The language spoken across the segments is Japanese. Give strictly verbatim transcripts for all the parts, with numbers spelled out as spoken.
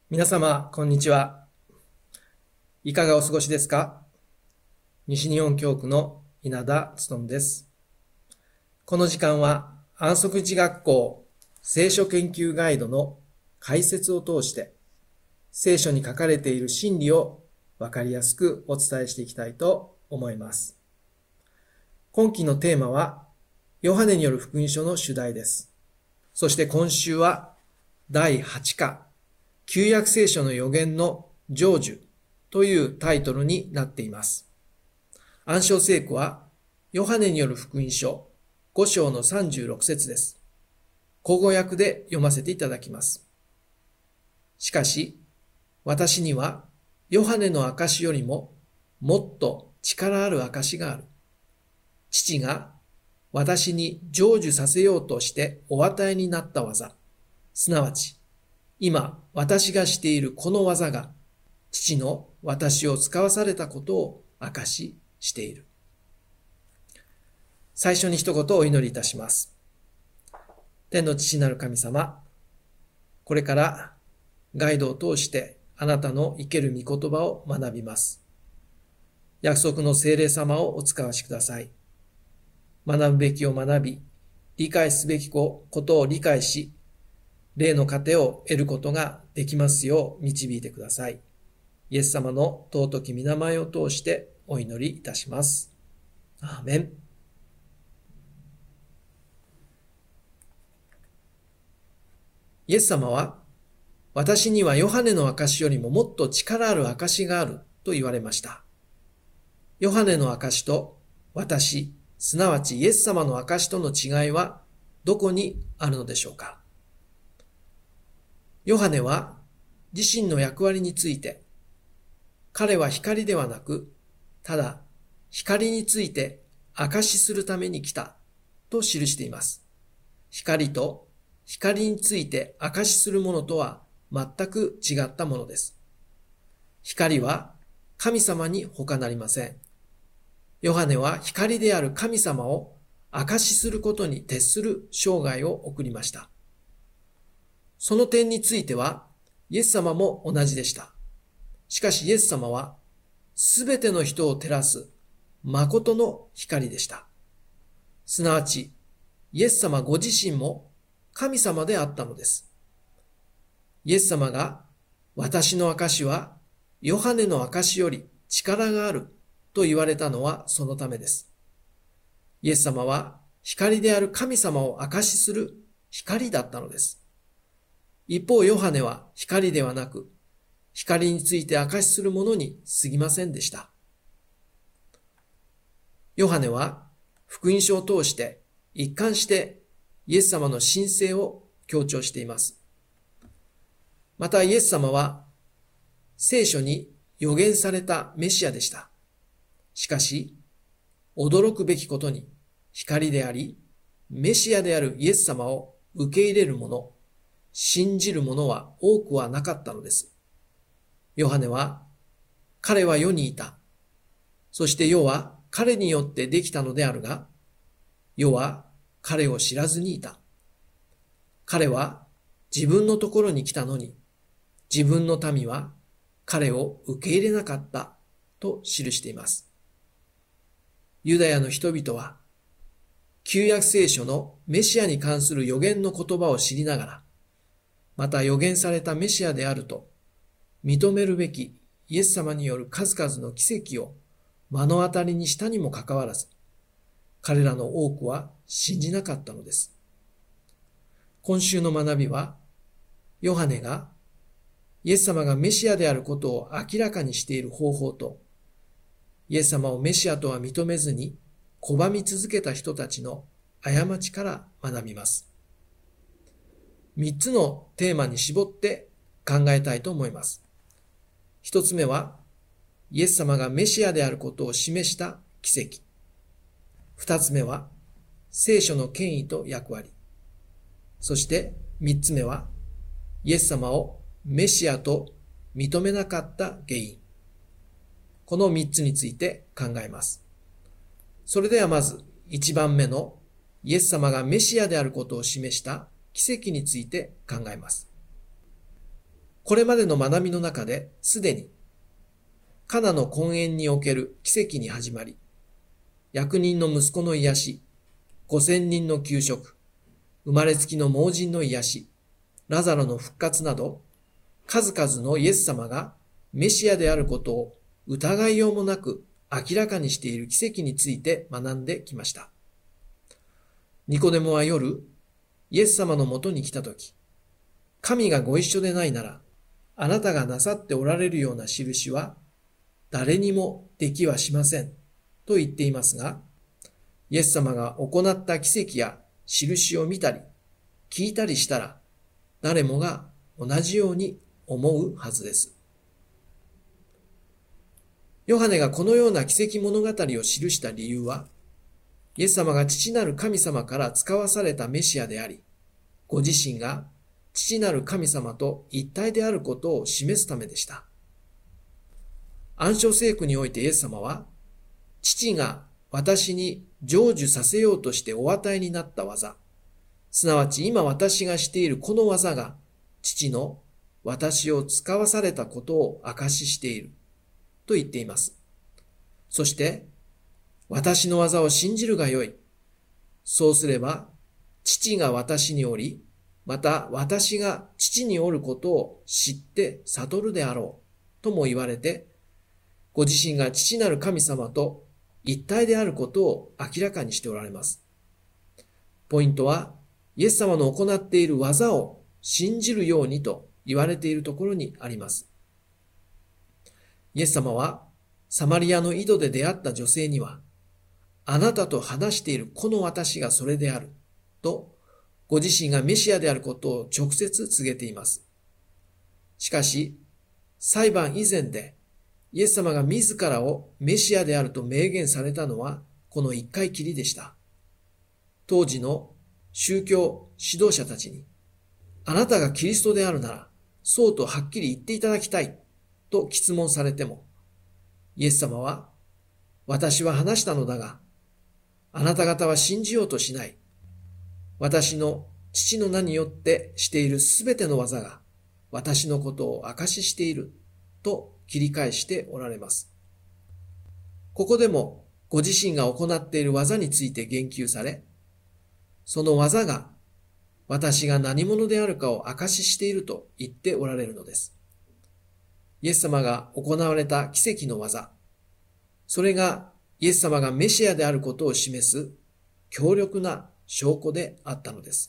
皆様、こんにちは。いかがお過ごしですか？西日本教区の稲田勉です。この時間は、安息日学校聖書研究ガイドの解説を通して、聖書に書かれている真理をわかりやすくお伝えしていきたいと思います。今期のテーマは、ヨハネによる福音書の主題です。そして今週は、だいはち課、旧約聖書の予言の成就というタイトルになっています。暗唱聖句は、ヨハネによる福音書ご章のさんじゅうろく節です。口語訳で読ませていただきます。しかし、私にはヨハネの証よりももっと力ある証がある。父が私に成就させようとしてお与えになった技、すなわち、今私がしているこの技が、父の私を使わされたことを証ししている。最初に一言お祈りいたします。天の父なる神様、これからガイドを通してあなたの生ける御言葉を学びます。約束の聖霊様をお使わしください。学ぶべきを学び、理解すべきことを理解し、霊の糧を得ることができますよう導いてください。イエス様の尊き御名前を通してお祈りいたします。アーメン。イエス様は、私にはヨハネの証よりももっと力ある証があると言われました。ヨハネの証と私、すなわちイエス様の証との違いはどこにあるのでしょうか。ヨハネは自身の役割について、彼は光ではなく、ただ光について証しするために来たと記しています。光と光について証しするものとは全く違ったものです。光は神様に他なりません。ヨハネは光である神様を証しすることに徹する生涯を送りました。その点についてはイエス様も同じでした。しかしイエス様はすべての人を照らす誠の光でした。すなわちイエス様ご自身も神様であったのです。イエス様が私の証はヨハネの証より力があると言われたのはそのためです。イエス様は光である神様を証しする光だったのです。一方ヨハネは光ではなく、光について証しするものに過ぎませんでした。ヨハネは福音書を通して一貫してイエス様の神聖を強調しています。またイエス様は聖書に予言されたメシアでした。しかし、驚くべきことに光であり、メシアであるイエス様を受け入れる者、信じる者は多くはなかったのです。ヨハネは、彼は世にいた。そして世は彼によってできたのであるが、世は彼を知らずにいた。彼は自分のところに来たのに、自分の民は彼を受け入れなかったと記しています。ユダヤの人々は、旧約聖書のメシアに関する予言の言葉を知りながら、また予言されたメシアであると認めるべきイエス様による数々の奇跡を目の当たりにしたにもかかわらず、彼らの多くは信じなかったのです。今週の学びは、ヨハネがイエス様がメシアであることを明らかにしている方法と、イエス様をメシアとは認めずに拒み続けた人たちの過ちから学びます。三つのテーマに絞って考えたいと思います。一つ目は、イエス様がメシアであることを示した奇跡。二つ目は、聖書の権威と役割。そして三つ目は、イエス様をメシアと認めなかった原因。この三つについて考えます。それではまず一番目のイエス様がメシアであることを示した奇跡について考えます。 これまでの学びの中ですでにカナの婚宴における奇跡に始まり、役人の息子の癒し、五千人の給食、生まれつきの盲人の癒し、ラザロの復活など、数々のイエス様がメシアであることを疑いようもなく明らかにしている奇跡について学んできました。ニコデモは夜、イエス様のもとに来たとき、神がご一緒でないなら、あなたがなさっておられるような印は、誰にもできはしません、と言っていますが、イエス様が行った奇跡や印を見たり、聞いたりしたら、誰もが同じように思うはずです。ヨハネがこのような奇跡物語を記した理由は、イエス様が父なる神様から使わされたメシアであり、ご自身が父なる神様と一体であることを示すためでした。暗唱聖句においてイエス様は、父が私に成就させようとしてお与えになった技、すなわち今私がしているこの技が、父の私を使わされたことを証ししている、と言っています。そして、私の技を信じるがよい。そうすれば、父が私におり、また私が父におることを知って悟るであろう、とも言われて、ご自身が父なる神様と一体であることを明らかにしておられます。ポイントは、イエス様の行っている技を信じるようにと言われているところにあります。イエス様は、サマリアの井戸で出会った女性には、あなたと話しているこの私がそれである、と、ご自身がメシアであることを直接告げています。しかし、裁判以前で、イエス様が自らをメシアであると明言されたのは、この一回きりでした。当時の宗教指導者たちに、あなたがキリストであるなら、そうとはっきり言っていただきたい、と詰問されても、イエス様は、私は話したのだが、あなた方は信じようとしない。私の父の名によってしているすべての技が、私のことを証ししている、と切り返しておられます。ここでも、ご自身が行っている技について言及され、その技が、私が何者であるかを証ししていると言っておられるのです。イエス様が行われた奇跡の技、それがイエス様がメシアであることを示す強力な証拠であったのです。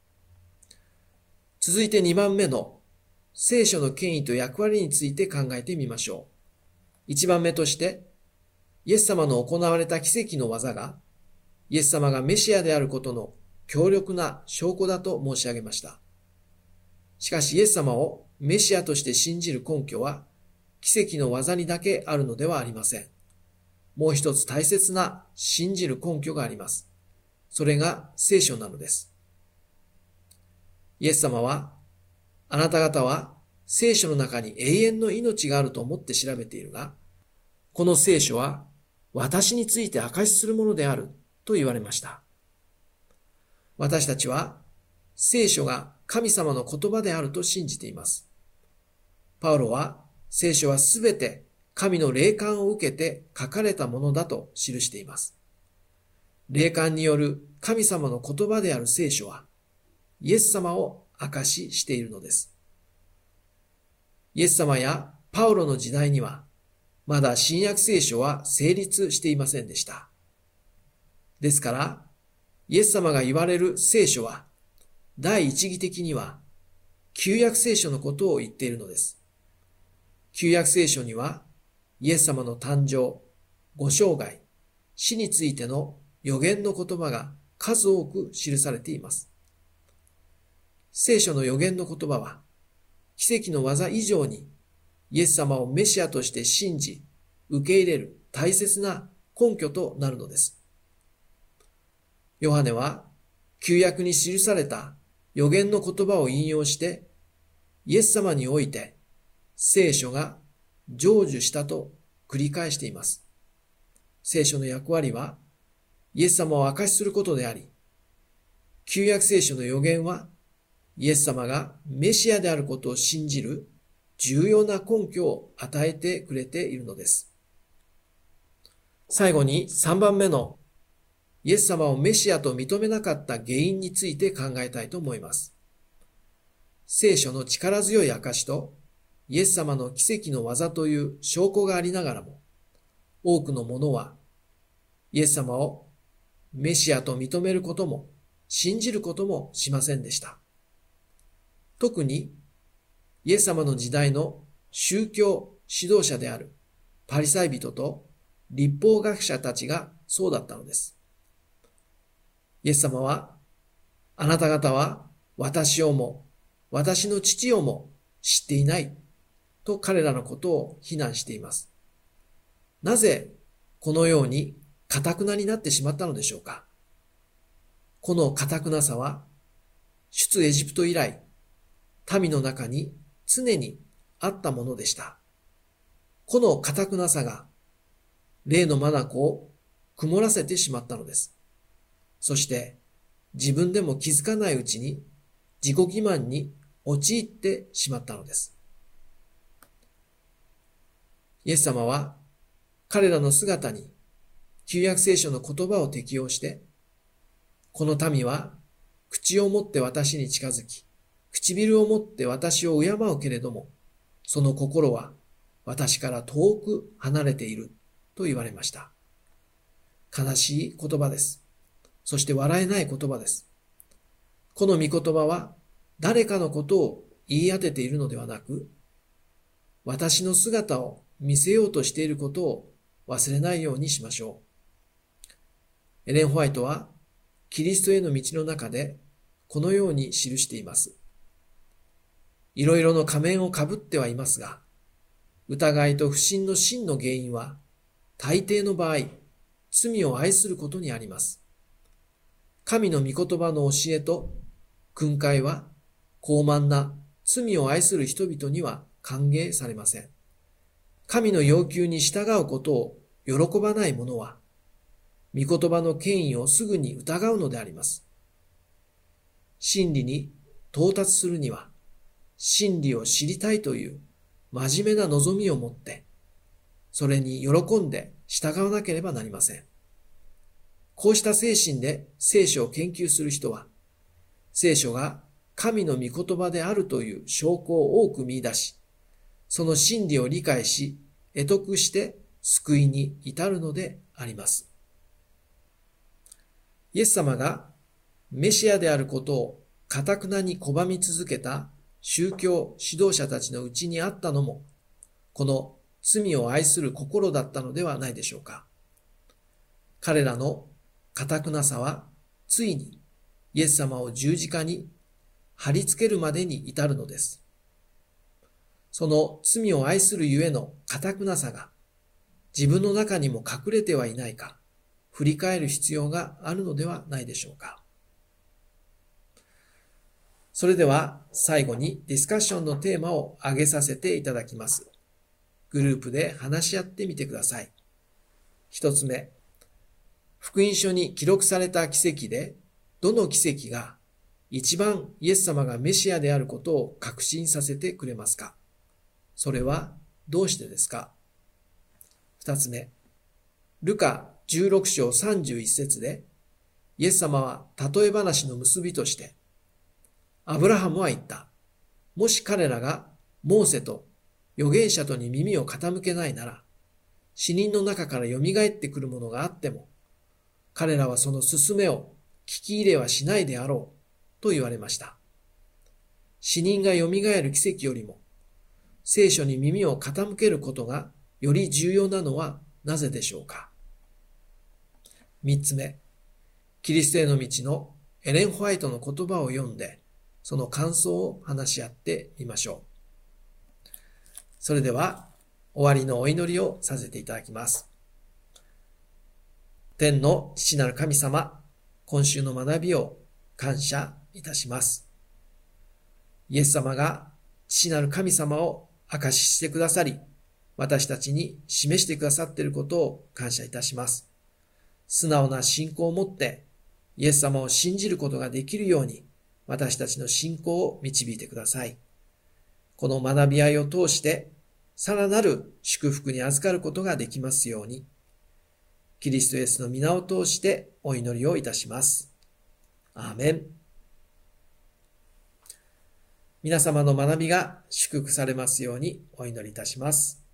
続いてにばんめの聖書の権威と役割について考えてみましょう。いちばんめとして、イエス様の行われた奇跡の技が、イエス様がメシアであることの強力な証拠だと申し上げました。しかしイエス様をメシアとして信じる根拠は、奇跡の技にだけあるのではありません。もう一つ大切な信じる根拠があります。それが聖書なのです。イエス様は、あなた方は聖書の中に永遠の命があると思って調べているが、この聖書は私について証しするものであると言われました。私たちは聖書が神様の言葉であると信じています。パウロは聖書はすべて神の霊感を受けて書かれたものだと記しています。霊感による神様の言葉である聖書はイエス様を証ししているのです。イエス様やパウロの時代にはまだ新約聖書は成立していませんでした。ですから、イエス様が言われる聖書は第一義的には旧約聖書のことを言っているのです。旧約聖書にはイエス様の誕生、ご生涯、死についての予言の言葉が数多く記されています。聖書の予言の言葉は奇跡の技以上にイエス様をメシアとして信じ、受け入れる大切な根拠となるのです。ヨハネは旧約に記された予言の言葉を引用して、イエス様において聖書が成就したと繰り返しています。聖書の役割はイエス様を証しすることであり、旧約聖書の予言はイエス様がメシアであることを信じる重要な根拠を与えてくれているのです。最後にさんばんめのイエス様をメシアと認めなかった原因について考えたいと思います。聖書の力強い証とイエス様の奇跡の技という証拠がありながらも、多くの者はイエス様をメシアと認めることも信じることもしませんでした。特にイエス様の時代の宗教指導者であるパリサイ人と律法学者たちがそうだったのです。イエス様は、あなた方は私をも私の父をも知っていないと彼らのことを非難しています。なぜこのように堅くなになってしまったのでしょうか。この堅くなさは、出エジプト以来、民の中に常にあったものでした。この堅くなさが、例の眼を曇らせてしまったのです。そして、自分でも気づかないうちに、自己欺瞞に陥ってしまったのです。イエス様は、彼らの姿に、旧約聖書の言葉を適用して、この民は口を持って私に近づき、唇を持って私を敬うけれども、その心は私から遠く離れていると言われました。悲しい言葉です。そして笑えない言葉です。この御言葉は誰かのことを言い当てているのではなく、私の姿を見せようとしていることを忘れないようにしましょう。エレン・ホワイトはキリストへの道の中でこのように記しています。いろいろの仮面をかぶってはいますが、疑いと不信の真の原因は大抵の場合、罪を愛することにあります。神の御言葉の教えと訓戒は高慢な罪を愛する人々には歓迎されません。神の要求に従うことを喜ばない者は、御言葉の権威をすぐに疑うのであります。真理に到達するには、真理を知りたいという真面目な望みを持って、それに喜んで従わなければなりません。こうした精神で聖書を研究する人は、聖書が神の御言葉であるという証拠を多く見出し、その真理を理解し、得得して救いに至るのであります。イエス様がメシアであることを堅くなに拒み続けた宗教指導者たちのうちにあったのも、この罪を愛する心だったのではないでしょうか。彼らの堅くなさは、ついにイエス様を十字架に貼り付けるまでに至るのです。その罪を愛するゆえの堅くなさが、自分の中にも隠れてはいないか、振り返る必要があるのではないでしょうか。それでは最後にディスカッションのテーマを挙げさせていただきます。グループで話し合ってみてください。一つ目、福音書に記録された奇跡で、どの奇跡が一番イエス様がメシアであることを確信させてくれますか？それはどうしてですか？二つ目、ルカじゅうろく章さんじゅういち節で、イエス様は例え話の結びとして、アブラハムは言った。もし彼らがモーセと預言者とに耳を傾けないなら、死人の中から蘇ってくるものがあっても、彼らはその勧めを聞き入れはしないであろうと言われました。死人が蘇る奇跡よりも、聖書に耳を傾けることがより重要なのはなぜでしょうか。三つ目、キリストへの道のエレン・ホワイトの言葉を読んで、その感想を話し合ってみましょう。それでは、終わりのお祈りをさせていただきます。天の父なる神様、今週の学びを感謝いたします。イエス様が父なる神様を証ししてくださり、私たちに示してくださっていることを感謝いたします。素直な信仰を持ってイエス様を信じることができるように、私たちの信仰を導いてください。 この学び合いを通してさらなる祝福に預かることができますように、キリストイエスの皆を通してお祈りをいたします。アーメン。皆様の学びが祝福されますようにお祈りいたします。